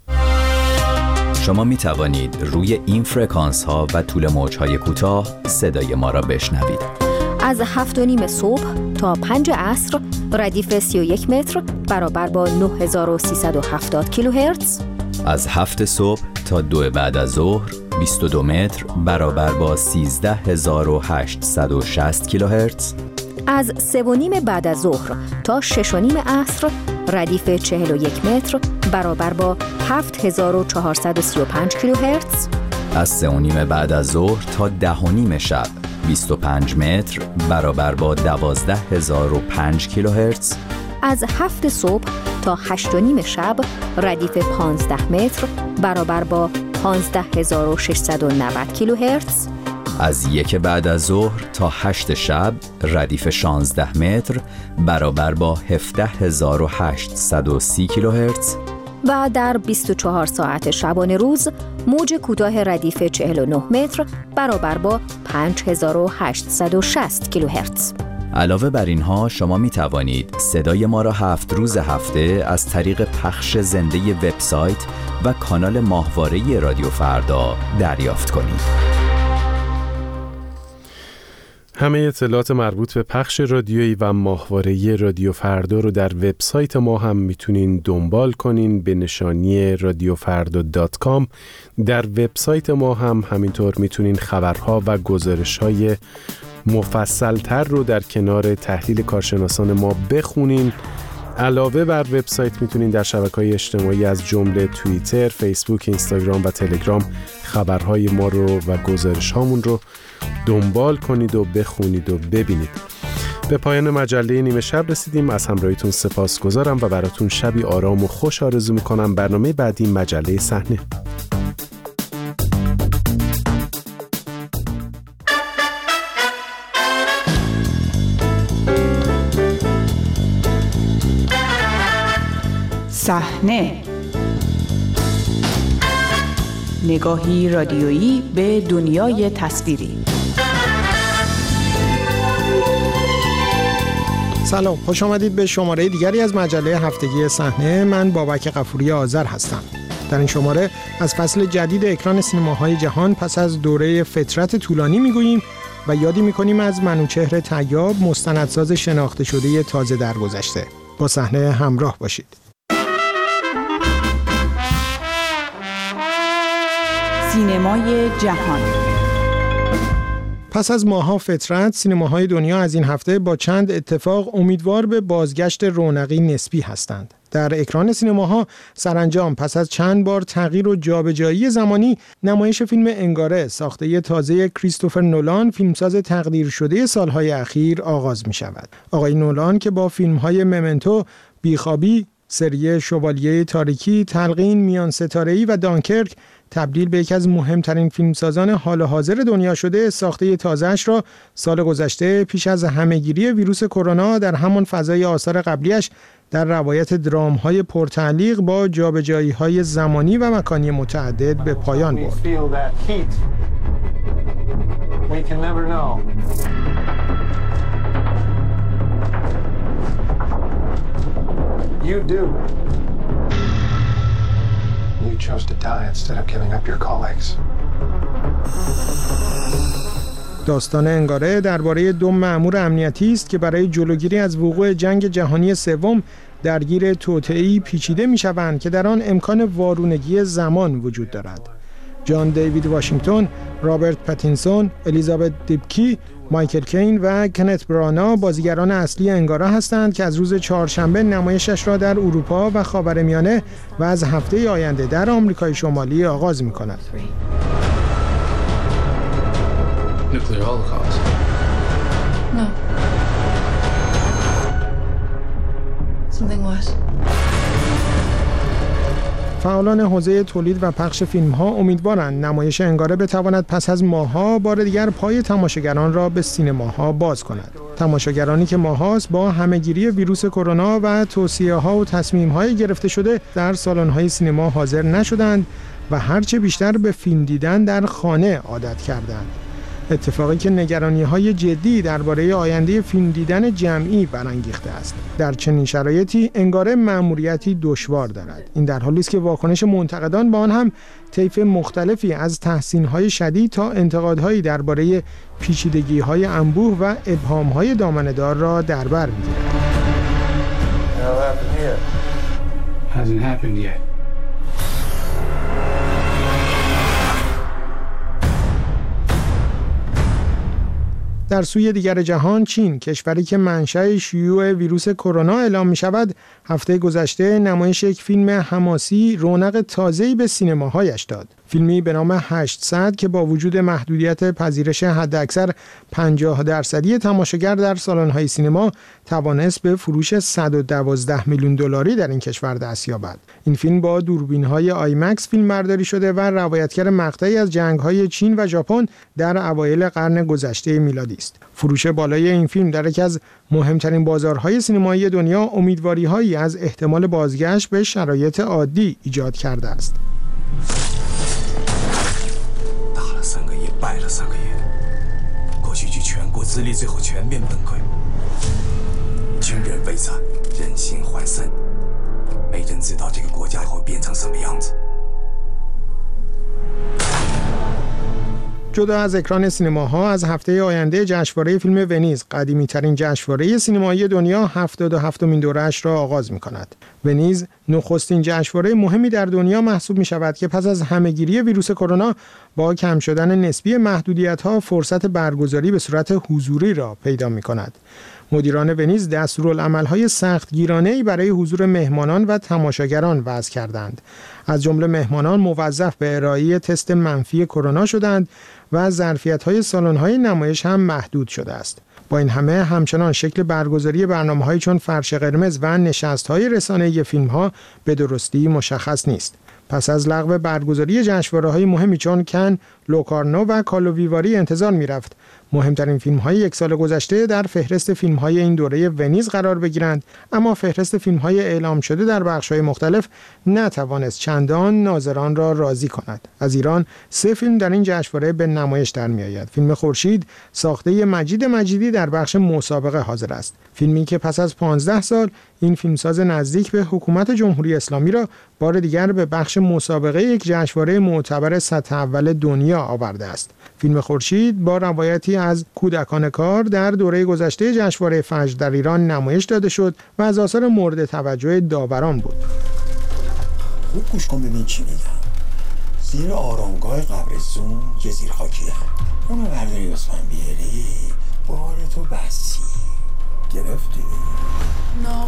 شما می توانید روی این فرکانس ها و طول موج های کوتاه صدای ما را بشنوید. از هفت و نیم صبح تا پنج عصر ردیف سی و یک متر برابر با نه هزار و سیصد و هفتاد کیلوهرتز. از هفت صبح تا دو بعد از ظهر بیست و دو متر برابر با سیزده هزار و هشتصد و شصت کیلوهرتز. از سه و نیم بعد از ظهر تا شش و نیم عصر ردیف چهل و یک متر برابر با هفت هزار و چهارصد و سی و پنج کیلوهرتز. از سه و نیم بعد از ظهر تا ده و نیم شب بیست و پنج متر برابر با دوازده هزار و پنج کیلوهرتز. از هفت صبح تا هشت و نیم شب ردیف پانزده متر برابر با پانزده هزار و ششصد و نود کیلوهرتز. از یک بعد از ظهر تا هشت شب ردیف شانزده متر برابر با هفده هزار و هشتصد و سی کیلوهرتز. و در بیست و چهار ساعت شبانه روز موج کوتاه ردیف چهل و نه متر برابر با پنج هزار و هشتصد و شصت کیلوهرتز. علاوه بر اینها شما می توانید صدای ما را هفت روز هفته از طریق پخش زنده وبسایت و کانال ماهواره رادیو فردا دریافت کنید. همه اطلاعات مربوط به پخش رادیویی و ماهواره رادیو فردا رو در وبسایت ما هم میتونین دنبال کنین به نشانی رادیو فردا دات کام. در وبسایت ما هم همینطور میتونین خبرها و گزارش‌های مفصل‌تر رو در کنار تحلیل کارشناسان ما بخونین علاوه بر وبسایت میتونین در شبکه‌های اجتماعی از جمله توییتر، فیسبوک، اینستاگرام و تلگرام خبرهای ما رو و گزارش هامون رو دنبال کنید و بخونید و ببینید. به پایان مجله نیمه شب رسیدیم. از همراهیتون سپاسگزارم و براتون شبی آرام و خوش آرزو میکنم. برنامه بعدی مجله صحنه. صحنه، نگاهی رادیویی به دنیای تصویری. سلام، خوش آمدید به شماره دیگری از مجله هفتگی صحنه. من بابک غفوری آذر هستم. در این شماره از فصل جدید اکران سینماهای جهان پس از دوره فترت طولانی میگوییم و یادی میکنیم از منوچهر طیاب، مستندساز شناخته شده تازه درگذشته. با صحنه همراه باشید. سینمای جهان. پس از ماه‌ها فترت، سینماهای دنیا از این هفته با چند اتفاق امیدوار به بازگشت رونقی نسبی هستند. در اکران سینماها سرانجام پس از چند بار تغییر و جابجایی زمانی، نمایش فیلم انگاره ساخته تازه کریستوفر نولان، فیلمساز تقدیر شده سالهای اخیر آغاز می شود. آقای نولان که با فیلم‌های ممنتو، بیخوابی، سری شوالیه تاریکی، تلقین، میان ستاره‌ای و دانکرک تبدیل به یکی از مهمترین فیلمسازان حال حاضر دنیا شده، ساخته تازه‌اش را سال گذشته پیش از همهگیری ویروس کرونا در همان فضای آثار قبلیش در روایت درام‌های پرتعلیق با جابجایی‌های زمانی و مکانی متعدد به پایان برد. You do. You chose to die instead of giving up your colleagues. داستان انگاره درباره دو مأمور امنیتی است که برای جلوگیری از وقوع جنگ جهانی سوم درگیر توطئه‌ای پیچیده می‌شوند که در آن امکان وارونگی زمان وجود دارد. جان دیوید واشنگتن، رابرت پاتینسون، الیزابت دیبکی، مایکل کین و کنت برانا بازیگران اصلی انگاره هستند که از روز چهارشنبه نمایشش را در اروپا و خاورمیانه و از هفته آینده در آمریکای شمالی آغاز می‌کند. Nuclear holocaust. No. Something worse. فعالان حوزه تولید و پخش فیلم‌ها امیدوارند نمایش انگاره بتواند پس از ماه‌ها بار دیگر پای تماشاگران را به سینماها باز کند. تماشاگرانی که ماه‌هاست با همهگیری ویروس کرونا و توصیه‌ها و تصمیم‌های گرفته شده در سالن‌های سینما حاضر نشدند و هرچه بیشتر به فیلم دیدن در خانه عادت کردند. اتفاقی که نگرانی‌های جدی درباره آینده فیلم دیدن جمعی برانگیخته است. در چنین شرایطی انگاره مأموریتی دشوار دارد. این در حالی است که واکنش منتقدان به آن هم طیف مختلفی از تحسین‌های شدید تا انتقادهایی درباره پیچیدگی‌های انبوه و ابهام‌های دامنه‌دار را در بر می‌گیرد. در سوی دیگر جهان، چین، کشوری که منشأ شیوع ویروس کرونا اعلام می شود، هفته گذشته نمایش یک فیلم حماسی رونق تازه‌ای به سینماهایش داد. فیلمی به نام هشتصد که با وجود محدودیت پذیرش حداکثر پنجاه درصدی تماشاگر در سالن‌های سینما توانست به فروش صد و دوازده میلیون دلاری در این کشور دست یابد. این فیلم با دوربین‌های آیمکس فیلمبرداری شده و روایتگر مقطعی از جنگ‌های چین و ژاپن در اوایل قرن گذشته میلادی است. فروش بالای این فیلم در یکی از مهمترین بازارهای سینمایی دنیا امیدواری‌هایی از احتمال بازگشت به شرایط عادی ایجاد کرده است. 三个月，败了三个月，过去去全国资历最后全面崩溃，军人为战，人心涣散，没人知道这个国家会变成什么样子。 جدا از اکران سینماها، از هفته آینده جشنواره فیلم ونیز، قدیمی‌ترین جشنواره سینمایی دنیا، هفتاد و هفتمین دوره‌اش را آغاز می‌کند. ونیز نخستین جشنواره مهمی در دنیا محسوب می شود که پس از همهگیری ویروس کرونا با کم شدن نسبی محدودیت‌ها فرصت برگزاری به صورت حضوری را پیدا می کند. مدیران ونیز دستورالعمل‌های سختگیرانه‌ای برای حضور مهمانان و تماشاگران وضع کردند. از جمله مهمانان موظف به ارائه تست منفی کرونا شدند و ظرفیت‌های سالن‌های نمایش هم محدود شده است. با این همه همچنان شکل برگزاری برنامه‌های چون فرش قرمز و نشست‌های رسانه‌ای فیلم‌ها به درستی مشخص نیست. پس از لغو برگزاری جشنواره‌های مهمی چون کن، لوکارنو و کالوویواری انتظار می‌رفت مهمترین فیلم‌های یک سال گذشته در فهرست فیلم‌های این دوره ونیز قرار بگیرند، اما فهرست فیلم‌های اعلام شده در بخش‌های مختلف نتوانست چندان ناظران را راضی کند. از ایران سه فیلم در این جشنواره به نمایش در می‌آید. فیلم خورشید ساخته مجید مجیدی در بخش مسابقه حاضر است. فیلمی که پس از پانزده سال این فیلمساز نزدیک به حکومت جمهوری اسلامی را بار دیگر به بخش مسابقه یک جشنواره معتبر سطح اول دنیا آورده است. فیلم خورشید با روایتی از کودکان کار در دوره گذشته جشنواره فجر در ایران نمایش داده شد و از آثار مورد توجه داوران بود. خوب گوش کن ببین چی میگم. زیر آرامگاه قبرستون یه زیر خاکیه. اونو برداری اسمن بیاری بار تو بسی. گرفتی؟ نه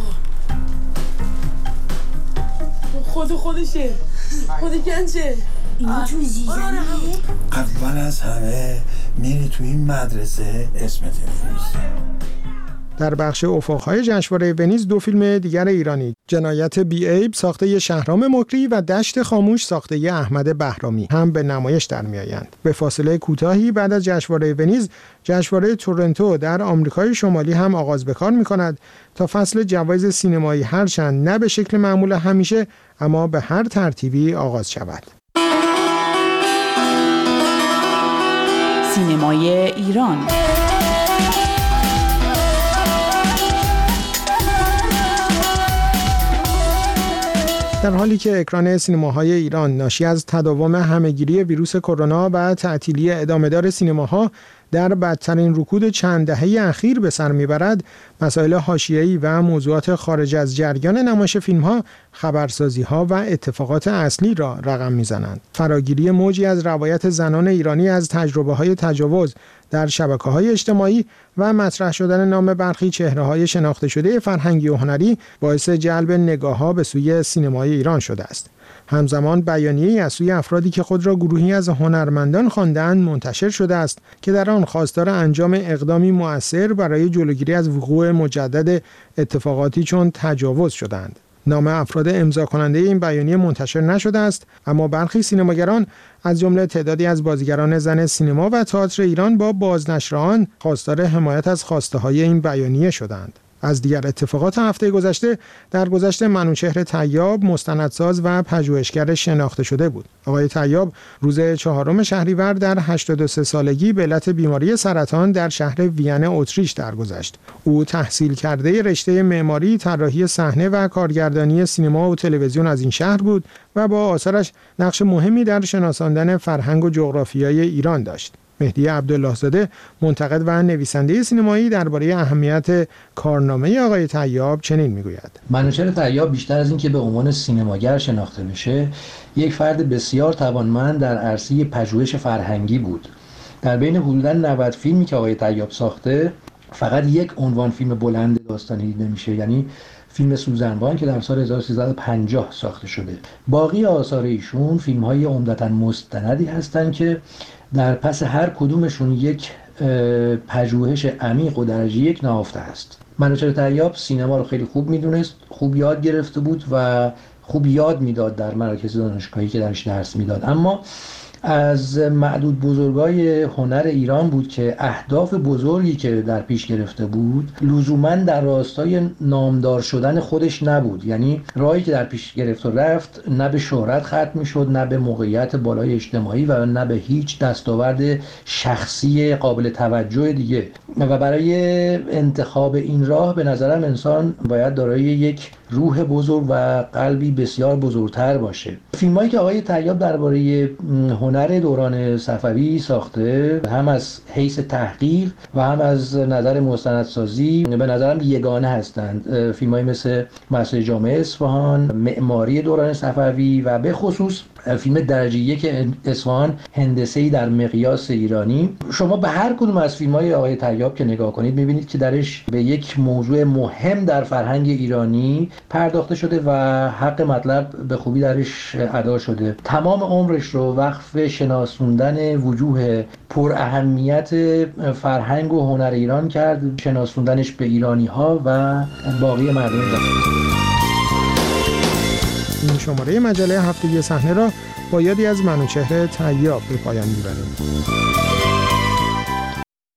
خود خودشه خود گنجه اینو تو زیزنه. اول از همه میری تو این مدرسه اسمت نمی‌نویسی. در بخش افق‌های جشنواره ونیز دو فیلم دیگر ایرانی، جنایت بی عیب ساخته شهرام مکری و دشت خاموش ساخته احمد بهرامی هم به نمایش در میآیند. به فاصله کوتاهی بعد از جشنواره ونیز، جشنواره تورنتو در آمریکای شمالی هم آغاز به کار می‌کند تا فصل جوایز سینمایی هرچند نه به شکل معمول همیشه اما به هر ترتیبی آغاز شود. سینمای ایران. در حالی که اکران سینماهای ایران ناشی از تداوم همهگیری ویروس کرونا و تعطیلی ادامه‌دار سینماها در بدترین رکود چند دهه اخیر به سر میبرد، مسائل حاشیه‌ای و موضوعات خارج از جریان نمایش فیلم‌ها، خبرسازی‌ها و اتفاقات اصلی را رقم میزنند. فراگیری موجی از روایت زنان ایرانی از تجربه‌های تجاوز در شبکه‌های اجتماعی و مطرح شدن نام برخی چهره‌های شناخته شده فرهنگی و هنری باعث جلب نگاه‌ها به سوی سینمای ایران شده است. همزمان بیانیه‌ای از سوی افرادی که خود را گروهی از هنرمندان خواندند منتشر شده است که در آن خواستار انجام اقدامی مؤثر برای جلوگیری از وقوع مجدد اتفاقاتی چون تجاوز شدند. نام افراد امضا کننده این بیانیه منتشر نشده است، اما برخی سینماگران از جمله تعدادی از بازیگران زن سینما و تئاتر ایران با بازنشر آن خواستار حمایت از خواسته‌های این بیانیه شدند. از دیگر اتفاقات هفته گذشته، در گذشته منوچهر طیاب مستندساز و پژوهشگر شناخته شده بود. آقای طیاب روز چهارم شهریور در هشتاد و سه سالگی به علت بیماری سرطان در شهر وین اتریش درگذشت. او تحصیل کرده رشته معماری، طراحی صحنه و کارگردانی سینما و تلویزیون از این شهر بود و با آثارش نقش مهمی در شناساندن فرهنگ و جغرافیای ایران داشت. مهدی عبدالله زاده، منتقد و نویسنده سینمایی، درباره اهمیت کارنامه آقای طیاب چنین میگوید: منوچهر طیاب بیشتر از این که به عنوان سینماگر شناخته بشه، یک فرد بسیار توانمند در عرصه پژوهش فرهنگی بود. در بین حدوداً نود فیلمی که آقای طیاب ساخته، فقط یک عنوان فیلم بلند داستانی دیده میشه، یعنی فیلم سوزنبان که در سال هزار و سیصد و پنجاه ساخته شده. باقی آثار ایشون فیلم‌های عمدتاً مستندی هستند که در پس هر کدومشون یک پژوهش عمیق و درجه یک نهفته است. منوچهر طیاب سینما رو خیلی خوب میدونست، خوب یاد گرفته بود و خوب یاد میداد در مراکز دانشگاهی که درش درس میداد، اما از معدود بزرگای هنر ایران بود که اهداف بزرگی که در پیش گرفته بود لزوماً در راستای نامدار شدن خودش نبود. یعنی راهی که در پیش گرفت و رفت نه به شهرت ختم میشد، نه به موقعیت بالای اجتماعی و نه به هیچ دستاورد شخصی قابل توجه دیگه. و برای انتخاب این راه به نظرم انسان باید دارای یک روح بزرگ و قلبی بسیار بزرگتر باشه. فیلمایی که آقای طیاب درباره هنر دوران صفوی ساخته، هم از حیث تحقیق و هم از نظر مستندسازی به نظرم یگانه هستند. فیلمایی مثل مسجد جامع اصفهان، معماری دوران صفوی و به خصوص فیلم درجه یک اصفهان، هندسه‌ای در مقیاس ایرانی. شما به هر کدوم از فیلم‌های آقای طیاب که نگاه کنید می‌بینید که درش به یک موضوع مهم در فرهنگ ایرانی پرداخته شده و حق مطلب به خوبی درش ادا شده. تمام عمرش رو وقف شناسوندن وجوه پر اهمیت فرهنگ و هنر ایران کرد، شناسوندنش به ایرانی‌ها و باقی مردم جهان. این شماره مجله هفتگی صحنه را با یادی از منوچهر طیاب به پایان می‌بریم.